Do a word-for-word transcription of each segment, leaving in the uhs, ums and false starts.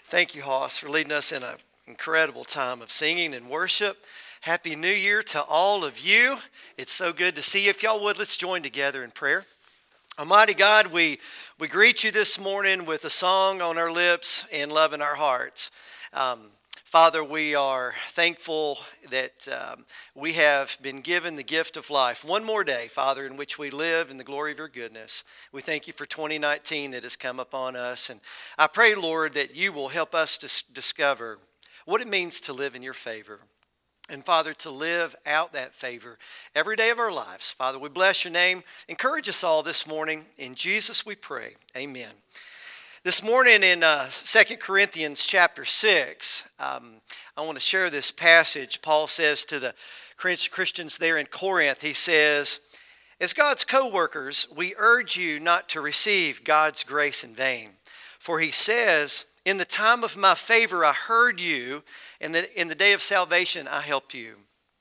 Thank you, Hoss, for leading us in an incredible time of singing and worship. Happy New Year to all of you. It's so good to see you. If y'all would, let's join together in prayer. Almighty God, we, we greet you this morning with a song on our lips and love in our hearts. Um, Father, we are thankful that um, we have been given the gift of life. One more day, Father, in which we live in the glory of your goodness. We thank you for twenty nineteen that has come upon us. And I pray, Lord, that you will help us to s- discover what it means to live in your favor. And Father, to live out that favor every day of our lives. Father, we bless your name. Encourage us all this morning. In Jesus we pray. Amen. This morning in uh, Second Corinthians chapter six, um, I want to share this passage. Paul says to the Christians there in Corinth, he says, "As God's co-workers, we urge you not to receive God's grace in vain. For he says, in the time of my favor I heard you, and in the day of salvation I helped you.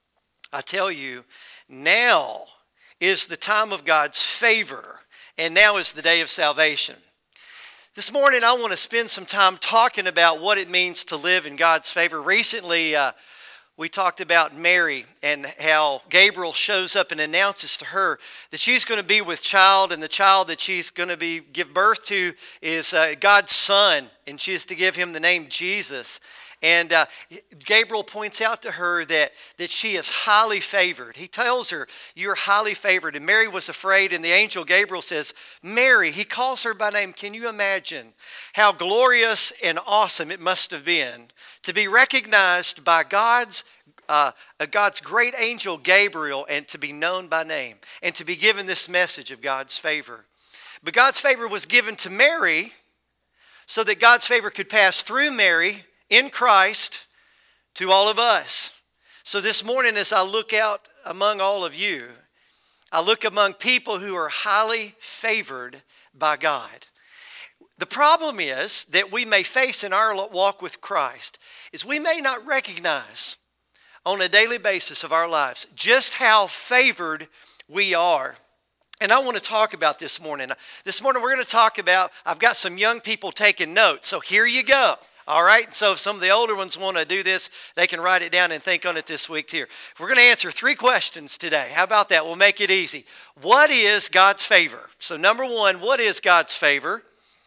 I tell you, now is the time of God's favor, and now is the day of salvation." This morning, I want to spend some time talking about what it means to live in God's favor. Recently, uh, we talked about Mary and how Gabriel shows up and announces to her that she's going to be with child, and the child that she's going to be give birth to is uh, God's son, and she is to give him the name Jesus. And uh, Gabriel points out to her that, that she is highly favored. He tells her, you're highly favored. And Mary was afraid, and the angel Gabriel says, Mary, he calls her by name. Can you imagine how glorious and awesome it must have been to be recognized by God's uh, God's great angel Gabriel, and to be known by name, and to be given this message of God's favor. But God's favor was given to Mary so that God's favor could pass through Mary in Christ to all of us. So this morning, as I look out among all of you, I look among people who are highly favored by God. The problem is that we may face in our walk with Christ is we may not recognize on a daily basis of our lives just how favored we are. And I want to talk about this morning. This morning we're going to talk about, I've got some young people taking notes, so here you go. All right, so if some of the older ones want to do this, they can write it down and think on it this week here. We're going to answer three questions today. How about that? We'll make it easy. What is God's favor? So number one, what is God's favor?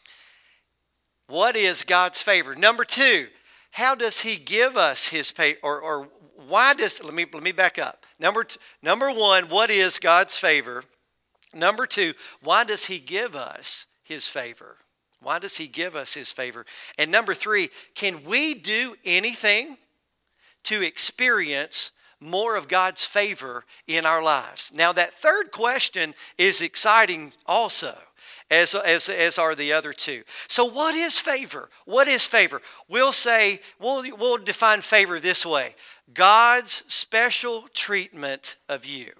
What is God's favor? Number two, how does he give us his favor? Or, or why does, let me, let me back up. Number, t- number one, what is God's favor? Number two, why does he give us his favor? Why does he give us his favor? And number three, can we do anything to experience more of God's favor in our lives? Now that third question is exciting also, as, as, as are the other two. So what is favor? What is favor? We'll say, we'll, we'll define favor this way: God's special treatment of you.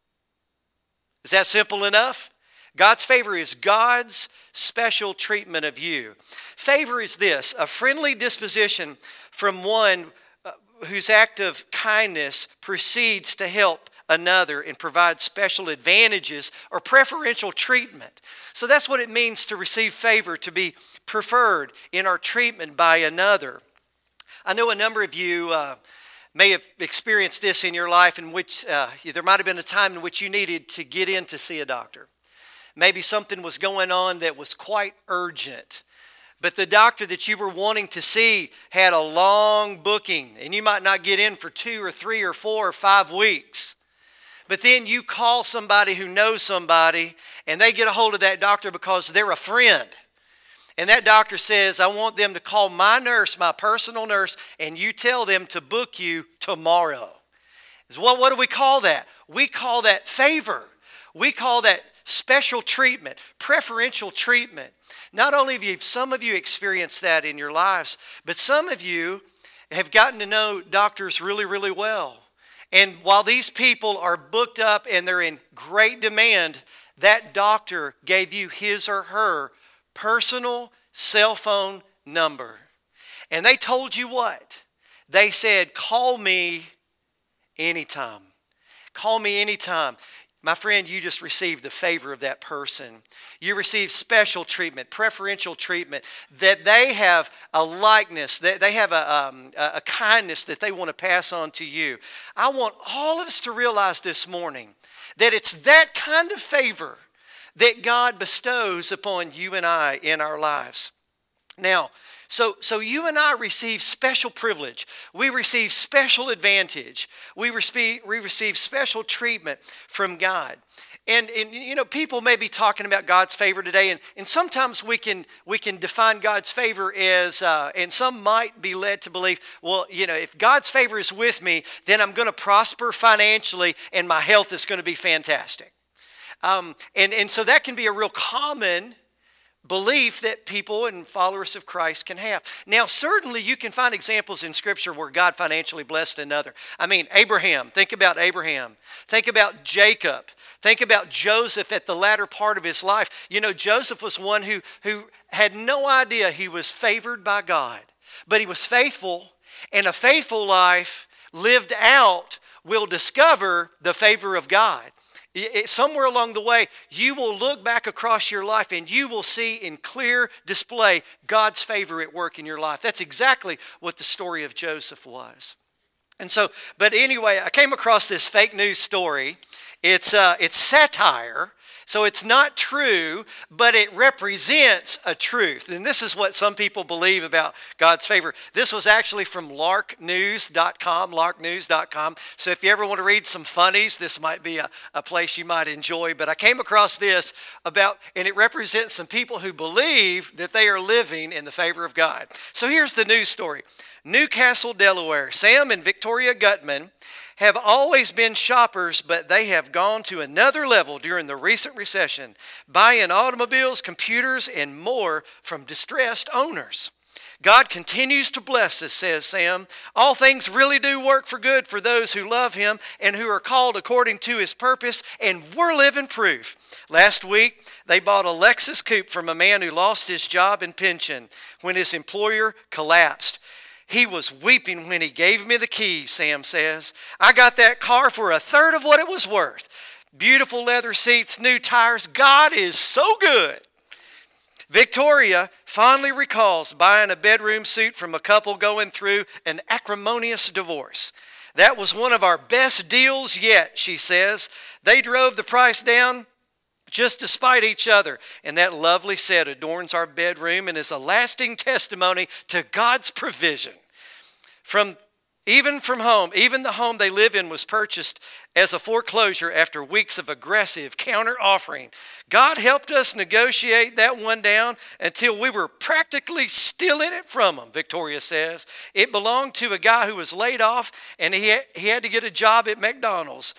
Is that simple enough? God's favor is God's special treatment of you. Favor is this: a friendly disposition from one uh, whose act of kindness proceeds to help another and provide special advantages or preferential treatment. So that's what it means to receive favor, to be preferred in our treatment by another. I know a number of you uh, may have experienced this in your life, in which uh, there might have been a time in which you needed to get in to see a doctor. Maybe something was going on that was quite urgent, but the doctor that you were wanting to see had a long booking, and you might not get in for two or three or four or five weeks. But then you call somebody who knows somebody, and they get a hold of that doctor because they're a friend. And that doctor says, I want them to call my nurse, my personal nurse, and you tell them to book you tomorrow. Well, what do we call that? We call that favor. We call that special treatment, preferential treatment. Not only have you, some of you experienced that in your lives, but some of you have gotten to know doctors really, really well. And while these people are booked up and they're in great demand, that doctor gave you his or her personal cell phone number. And they told you what? They said, call me anytime. Call me anytime. my friend, you just received the favor of that person. You receive special treatment, preferential treatment, that they have a likeness, that they have a, um, a kindness that they want to pass on to you. I want all of us to realize this morning that it's that kind of favor that God bestows upon you and I in our lives. Now, So, so you and I receive special privilege. We receive special advantage. We receive, we receive special treatment from God. And, and you know, people may be talking about God's favor today, and, and sometimes we can we can define God's favor as, uh, and some might be led to believe, well, you know, if God's favor is with me, then I'm going to prosper financially, and my health is going to be fantastic. Um, and, and so that can be a real common belief that people and followers of Christ can have. Now, certainly you can find examples in Scripture where God financially blessed another. I mean, Abraham, think about Abraham. Think about Jacob. Think about Joseph at the latter part of his life. You know, Joseph was one who, who had no idea he was favored by God, but he was faithful, and a faithful life lived out will discover the favor of God. It, somewhere along the way, you will look back across your life and you will see in clear display God's favor at work in your life. That's exactly what the story of Joseph was. And so, but anyway, I came across this fake news story. It's uh, it's satire, so it's not true, but it represents a truth. And this is what some people believe about God's favor. This was actually from lark news dot com, lark news dot com. So if you ever want to read some funnies, this might be a, a place you might enjoy. But I came across this about, and it represents some people who believe that they are living in the favor of God. So here's the news story. Newcastle, Delaware. Sam and Victoria Gutman have always been shoppers, but they have gone to another level during the recent recession, buying automobiles, computers, and more from distressed owners. God continues to bless us, says Sam. All things really do work for good for those who love Him and who are called according to His purpose, and we're living proof. Last week, they bought a Lexus coupe from a man who lost his job and pension when his employer collapsed. He was weeping when he gave me the keys, Sam says. I got that car for a third of what it was worth. Beautiful leather seats, new tires. God is so good. Victoria fondly recalls buying a bedroom suite from a couple going through an acrimonious divorce. That was one of our best deals yet, she says. They drove the price down just despite each other. And that lovely set adorns our bedroom and is a lasting testimony to God's provision. From even from home, even the home they live in was purchased as a foreclosure after weeks of aggressive counter-offering. God helped us negotiate that one down until we were practically stealing it from him, Victoria says. It belonged to a guy who was laid off, and he had, he had to get a job at McDonald's.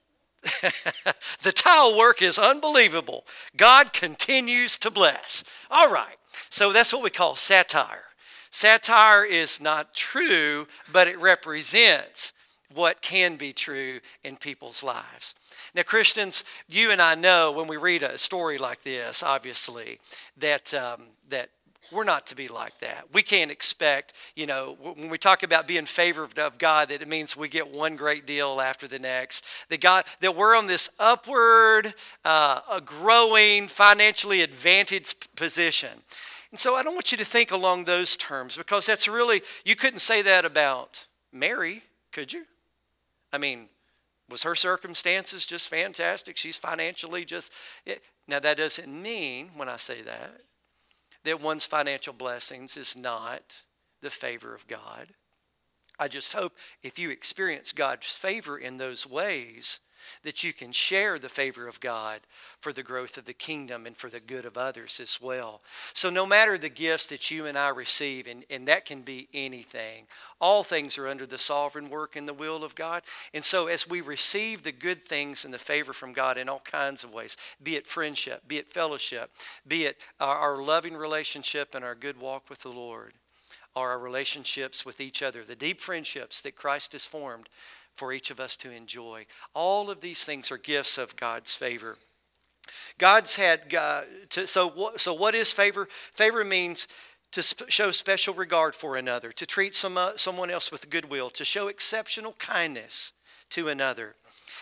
The tile work is unbelievable. God continues to bless. All right, so that's what we call satire. Satire is not true, but it represents what can be true in people's lives. Now, Christians, you and I know when we read a story like this, obviously, that um, that we're not to be like that. We can't expect, you know, when we talk about being favored of God, that it means we get one great deal after the next. That God, that we're on this upward, uh, a growing, financially advantaged position. And so I don't want you to think along those terms, because that's really, you couldn't say that about Mary, could you? I mean, was her circumstances just fantastic? She's financially just, it, now that doesn't mean, when I say that, that one's financial blessings is not the favor of God. I just hope if you experience God's favor in those ways, that you can share the favor of God for the growth of the kingdom and for the good of others as well. So no matter the gifts that you and I receive, and, and that can be anything, all things are under the sovereign work and the will of God. And so as we receive the good things and the favor from God in all kinds of ways, be it friendship, be it fellowship, be it our, our loving relationship and our good walk with the Lord, or our relationships with each other, the deep friendships that Christ has formed for each of us to enjoy. All of these things are gifts of God's favor. God's had, uh, to, so, so what is favor? Favor means to sp- show special regard for another, to treat some, uh, someone else with goodwill, to show exceptional kindness to another.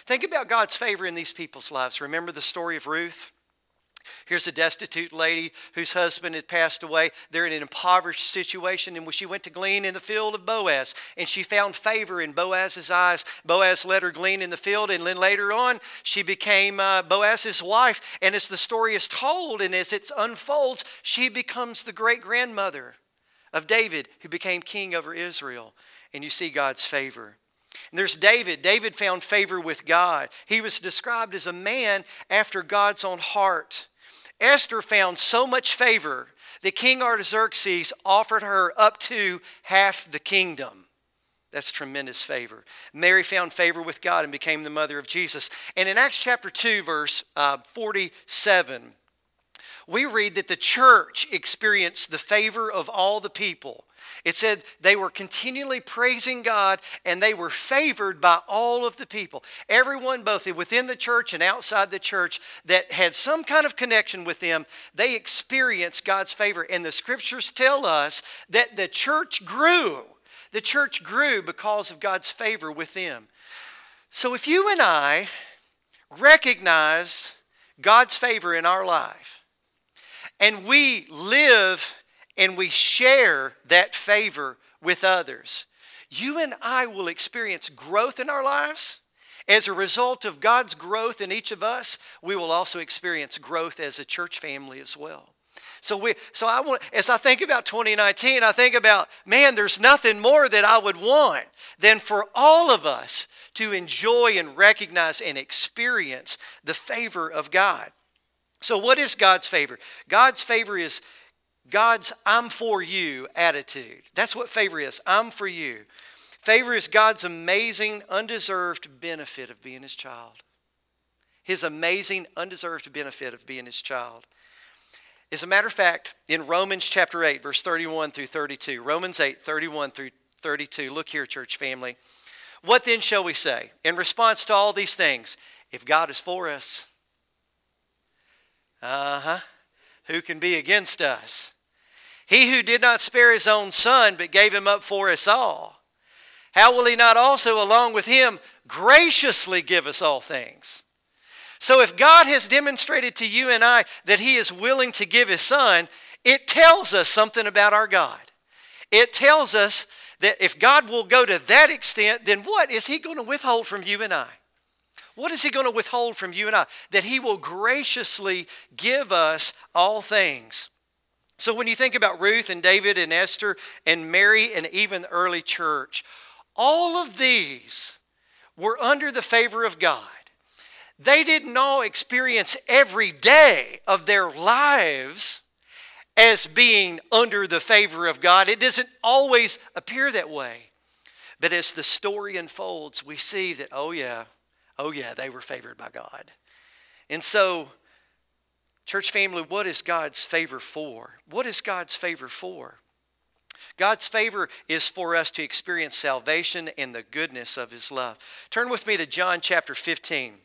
Think about God's favor in these people's lives. Remember the story of Ruth? Here's a destitute lady whose husband had passed away. They're in an impoverished situation, and when she went to glean in the field of Boaz, and she found favor in Boaz's eyes. Boaz let her glean in the field, and then later on, she became uh, Boaz's wife. And as the story is told, and as it unfolds, she becomes the great-grandmother of David, who became king over Israel. And you see God's favor. And there's David. David found favor with God. He was described as a man after God's own heart. Esther found so much favor that King Artaxerxes offered her up to half the kingdom. That's tremendous favor. Mary found favor with God and became the mother of Jesus. And in Acts chapter two, verse uh, forty-seven, we read that the church experienced the favor of all the people. It said they were continually praising God, and they were favored by all of the people. Everyone, both within the church and outside the church, that had some kind of connection with them, they experienced God's favor. And the scriptures tell us that the church grew. The church grew because of God's favor with them. So if you and I recognize God's favor in our life, and we live and we share that favor with others, you and I will experience growth in our lives. As a result of God's growth in each of us, we will also experience growth as a church family as well. So we, so I want, as I think about twenty nineteen, I think about, man, there's nothing more that I would want than for all of us to enjoy and recognize and experience the favor of God. So what is God's favor? God's favor is God's I'm for you attitude. That's what favor is. I'm for you. Favor is God's amazing, undeserved benefit of being his child. His amazing, undeserved benefit of being his child. As a matter of fact, in Romans chapter eight, verse thirty-one through thirty-two, Romans eight, thirty-one through thirty-two, look here, church family. What then shall we say? In response to all these things, if God is for us, uh-huh, who can be against us? He who did not spare his own son, but gave him up for us all, how will he not also, along with him, graciously give us all things? So if God has demonstrated to you and I that he is willing to give his son, it tells us something about our God. It tells us that if God will go to that extent, then what is he going to withhold from you and I? What is he going to withhold from you and I? That he will graciously give us all things. So when you think about Ruth and David and Esther and Mary and even the early church, all of these were under the favor of God. They didn't all experience every day of their lives as being under the favor of God. It doesn't always appear that way. But as the story unfolds, we see that, oh yeah, oh yeah, they were favored by God. And so, church family, what is God's favor for? What is God's favor for? God's favor is for us to experience salvation and the goodness of his love. Turn with me to John chapter fifteen.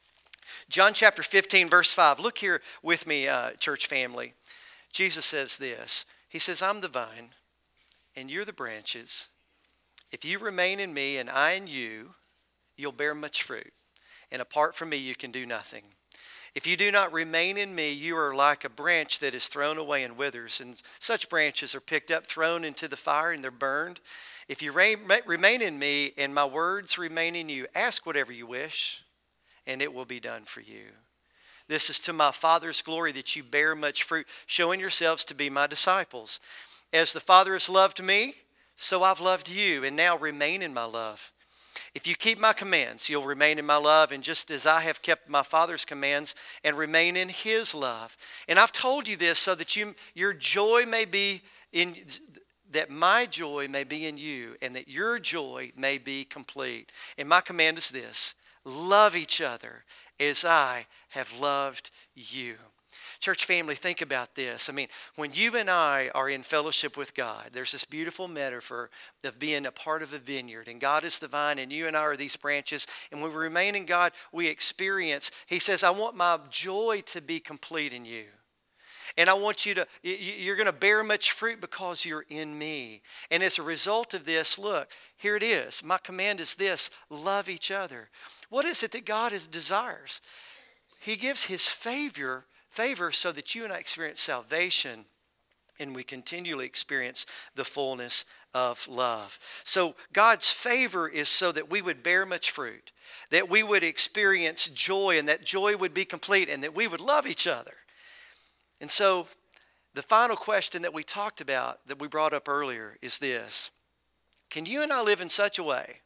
John chapter fifteen, verse five. Look here with me, uh, church family. Jesus says this. He says, I'm the vine, and you're the branches. If you remain in me and I in you, you'll bear much fruit. And apart from me, you can do nothing. If you do not remain in me, you are like a branch that is thrown away and withers. And such branches are picked up, thrown into the fire, and they're burned. If you remain in me and my words remain in you, ask whatever you wish, and it will be done for you. This is to my Father's glory that you bear much fruit, showing yourselves to be my disciples. As the Father has loved me, so I've loved you, and now remain in my love. If you keep my commands, you'll remain in my love, and just as I have kept my Father's commands and remain in his love. And I've told you this so that you, your joy may be in, that my joy may be in you, and that your joy may be complete. And my command is this: love each other as I have loved you. Church family, think about this. I mean, when you and I are in fellowship with God, there's this beautiful metaphor of being a part of a vineyard. And God is the vine, and you and I are these branches. And when we remain in God, we experience, he says, I want my joy to be complete in you. And I want you to, you're going to bear much fruit because you're in me. And as a result of this, look, here it is. My command is this: love each other. What is it that God is, desires? He gives his favor, favor so that you and I experience salvation, and we continually experience the fullness of love. So God's favor is so that we would bear much fruit, that we would experience joy, and that joy would be complete, and that we would love each other. And so the final question that we talked about, that we brought up earlier, is this: can you and I live in such a way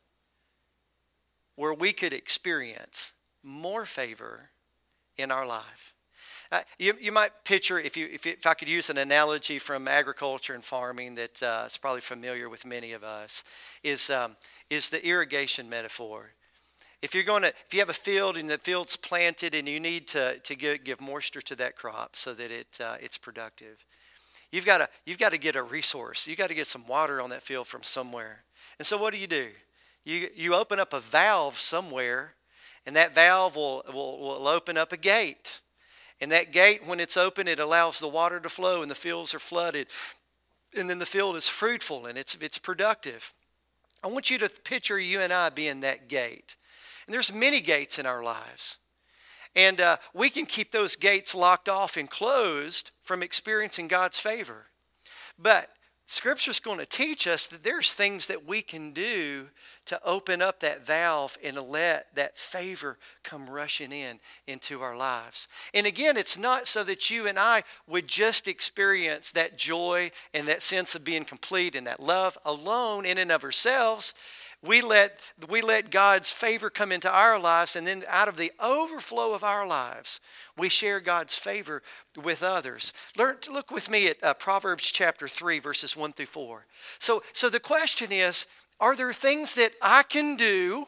where we could experience more favor in our life? Uh, you, you might picture, if you if, you, if I could use an analogy from agriculture and farming that uh, is probably familiar with many of us, is um, is the irrigation metaphor. If you're going to, if you have a field and the field's planted and you need to to give, give moisture to that crop so that it uh, it's productive, you've got to you've got to get a resource. You've got to get some water on that field from somewhere. And so what do you do? You you open up a valve somewhere, and that valve will will, will open up a gate. And that gate, when it's open, it allows the water to flow, and the fields are flooded. And then the field is fruitful and it's it's productive. I want you to picture you and I being that gate. And there's many gates in our lives. And uh, we can keep those gates locked off and closed from experiencing God's favor. But Scripture's going to teach us that there's things that we can do to open up that valve and let that favor come rushing in into our lives. And again, it's not so that you and I would just experience that joy and that sense of being complete and that love alone in and of ourselves. We let, we let God's favor come into our lives, and then out of the overflow of our lives, we share God's favor with others. Learn, look with me at uh, Proverbs chapter three, verses one through four. So, so the question is, are there things that I can do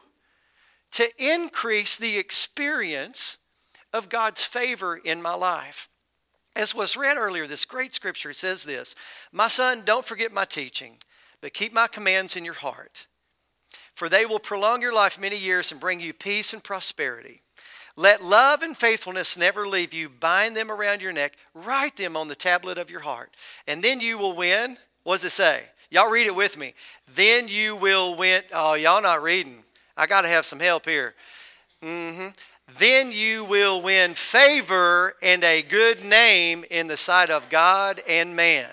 to increase the experience of God's favor in my life? As was read earlier, this great scripture says this: "My son, don't forget my teaching, but keep my commands in your heart. For they will prolong your life many years and bring you peace and prosperity. Let love and faithfulness never leave you. Bind them around your neck. Write them on the tablet of your heart. And then you will win." What does it say? Y'all read it with me. Then you will win. Oh, y'all not reading. I got to have some help here. Mm-hmm. Then you will win favor and a good name in the sight of God and man.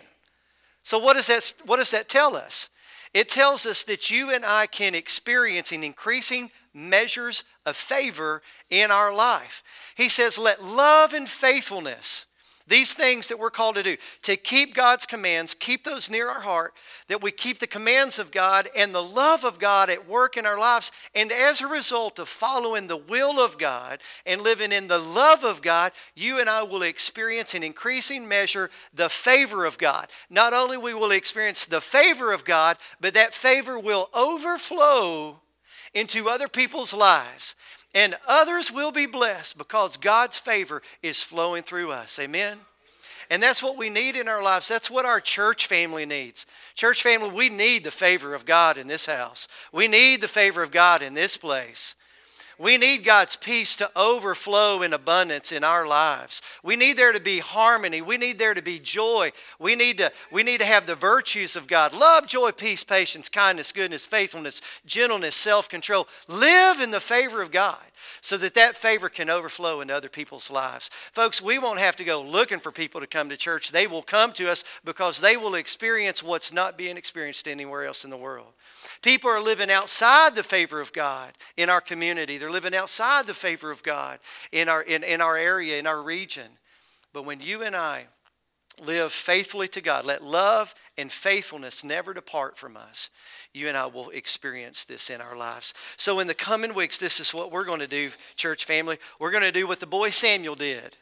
So what does that, what does that tell us? It tells us that you and I can experience an increasing measures of favor in our life. He says, let love and faithfulness, these things that we're called to do, to keep God's commands, keep those near our heart, that we keep the commands of God and the love of God at work in our lives. And as a result of following the will of God and living in the love of God, you and I will experience in increasing measure the favor of God. Not only we will experience the favor of God, but that favor will overflow into other people's lives. And others will be blessed because God's favor is flowing through us. Amen? And that's what we need in our lives. That's what our church family needs. Church family, we need the favor of God in this house. We need the favor of God in this place. We need God's peace to overflow in abundance in our lives. We need there to be harmony. We need there to be joy. We need to, we need to have the virtues of God. Love, joy, peace, patience, kindness, goodness, faithfulness, gentleness, self-control. Live in the favor of God so that that favor can overflow into other people's lives. Folks, we won't have to go looking for people to come to church. They will come to us because they will experience what's not being experienced anywhere else in the world. People are living outside the favor of God in our community. They're living outside the favor of God in our, in, in our area, in our region. But when you and I live faithfully to God, let love and faithfulness never depart from us, you and I will experience this in our lives. So in the coming weeks, this is what we're going to do, church family. We're going to do what the boy Samuel did.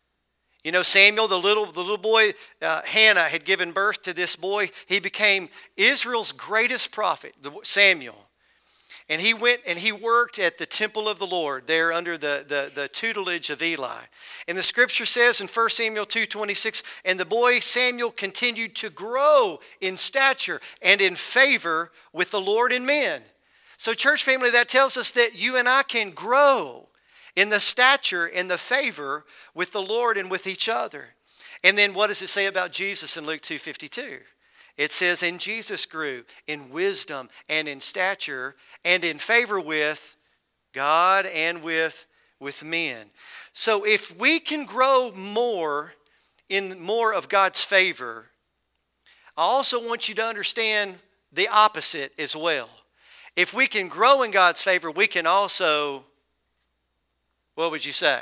You know, Samuel, the little the little boy, uh, Hannah had given birth to this boy. He became Israel's greatest prophet, the, Samuel. And he went and he worked at the temple of the Lord there under the, the, the tutelage of Eli. And the scripture says in First Samuel two twenty-six, and the boy Samuel continued to grow in stature and in favor with the Lord and men. So church family, that tells us that you and I can grow in the stature and the favor with the Lord and with each other. And then what does it say about Jesus in Luke two fifty-two? It says, and Jesus grew in wisdom and in stature and in favor with God and with, with men. So if we can grow more in more of God's favor, I also want you to understand the opposite as well. If we can grow in God's favor, we can also, what would you say?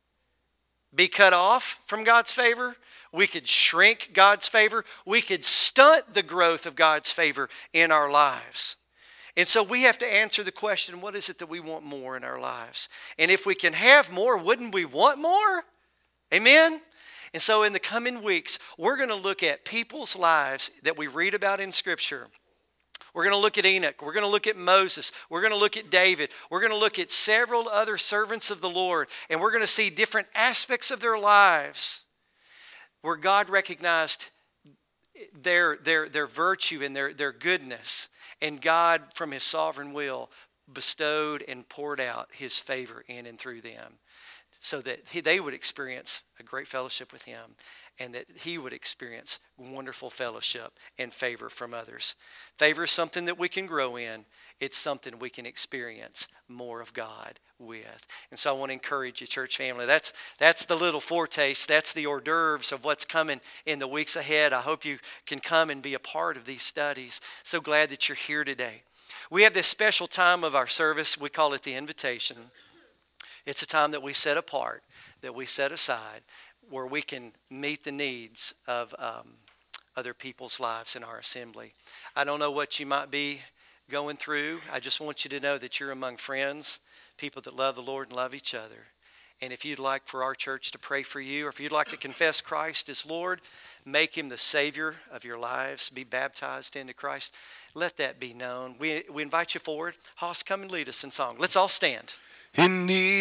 Be cut off from God's favor. We could shrink God's favor. We could stunt the growth of God's favor in our lives. And so we have to answer the question, what is it that we want more in our lives? And if we can have more, wouldn't we want more? Amen? And so in the coming weeks, we're going to look at people's lives that we read about in Scripture. We're going to look at Enoch. We're going to look at Moses. We're going to look at David. We're going to look at several other servants of the Lord. And we're going to see different aspects of their lives where God recognized their, their, their virtue and their, their goodness. And God, from His sovereign will, bestowed and poured out His favor in and through them so that he, they would experience a great fellowship with Him and that He would experience wonderful fellowship and favor from others. Favor is something that we can grow in. It's something we can experience more of God with. And so I want to encourage you, church family. That's that's the little foretaste. That's the hors d'oeuvres of what's coming in the weeks ahead. I hope you can come and be a part of these studies. So glad that you're here today. We have this special time of our service. We call it the invitation. It's a time that we set apart, that we set aside, where we can meet the needs of um, other people's lives in our assembly. I don't know what you might be going through. I just want you to know that you're among friends, people that love the Lord and love each other. And if you'd like for our church to pray for you, or if you'd like to confess Christ as Lord, make Him the Savior of your lives, be baptized into Christ, let that be known. We, we invite you forward. Hoss, come and lead us in song. Let's all stand. In need.